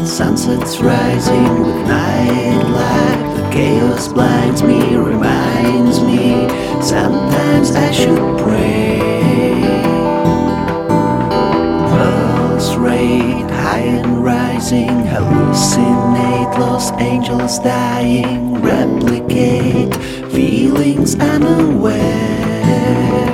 Sunsets rising with nightlife. The chaos blinds me, reminds me sometimes I should pray. Pulse rate high and rising, hallucinate lost angels dying, replicate feelings unaware.